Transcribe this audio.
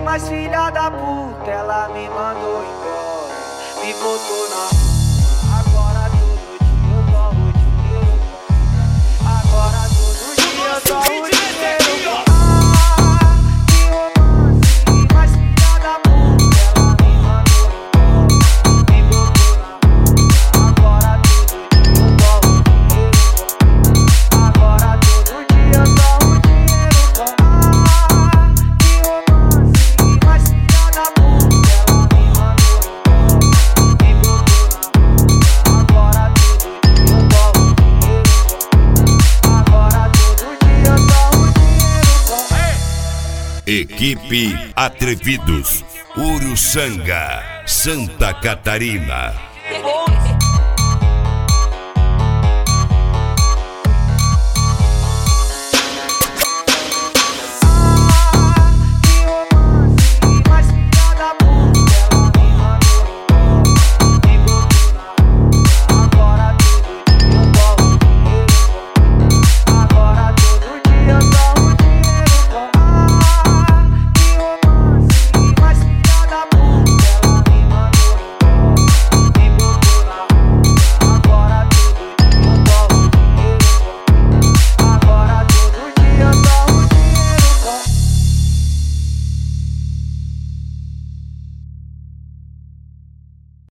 mas filha da puta, ela me mandou embora. Me botou na rua, agora todo dia eu tomo dinheiro. Agora todo dia eu tomo dinheiro. Ah, que romance, mas filha da puta, ela me mandou embora. Me botou na rua, agora todo dia eu tomo dinheiro. Agora todo dia eu tomo dinheiro. Ah, que romance, mas filha da puta, ela me mandou embora. Me botou na rua, agora todo dia eu tomo dinheiro. Agora todo dia eu tomo dinheiro. Equipe Atrevidos, Uruçanga, Santa Catarina.